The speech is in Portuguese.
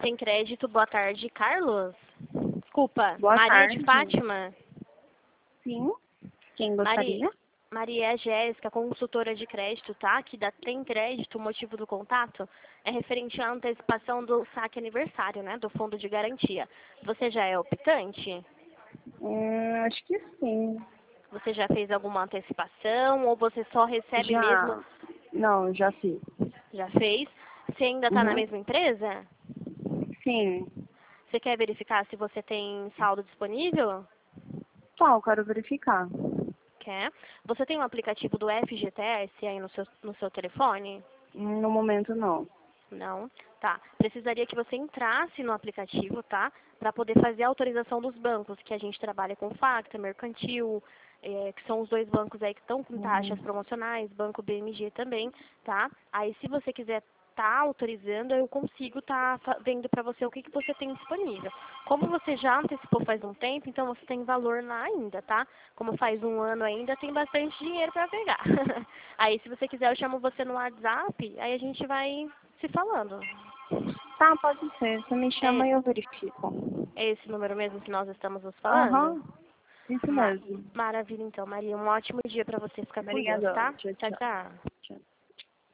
Sem crédito, boa tarde, Carlos. Desculpa, Boa Maria de tarde. Fátima. Sim. Quem Maria, gostaria? Maria é Jéssica, consultora de crédito, tá? Que dá Tem Crédito, o motivo do contato é referente à antecipação do saque aniversário, né? Do fundo de garantia. Você já é optante? Acho que sim. Você já fez alguma antecipação ou você só recebe mesmo? Já. Não, já fiz. Já fez? Você ainda está na Uhum. mesma empresa? Sim. Você quer verificar se você tem saldo disponível? Tá, eu quero verificar. Quer? Você tem um aplicativo do FGTS aí no seu telefone? No momento, não. Não? Tá. Precisaria que você entrasse no aplicativo, tá? Para poder fazer a autorização dos bancos, que a gente trabalha com Facta, Mercantil, que são os dois bancos aí que estão com taxas promocionais, Banco BMG também, tá? Aí se você quiser tá autorizando, eu consigo tá vendo para você o que você tem disponível. Como você já antecipou faz um tempo, então você tem valor lá ainda, tá? Como faz um ano ainda, tem bastante dinheiro para pegar. Aí se você quiser, eu chamo você no WhatsApp, aí a gente vai se falando. Tá, pode ser. Você me chama É, e eu verifico. é esse número mesmo que nós estamos nos falando? Aham. Isso Ma mesmo. Maravilha, então, Maria. Um ótimo dia para você. Ficar com Deus, Obrigadão. tá? Tchau, Tchau, tchau. tchau.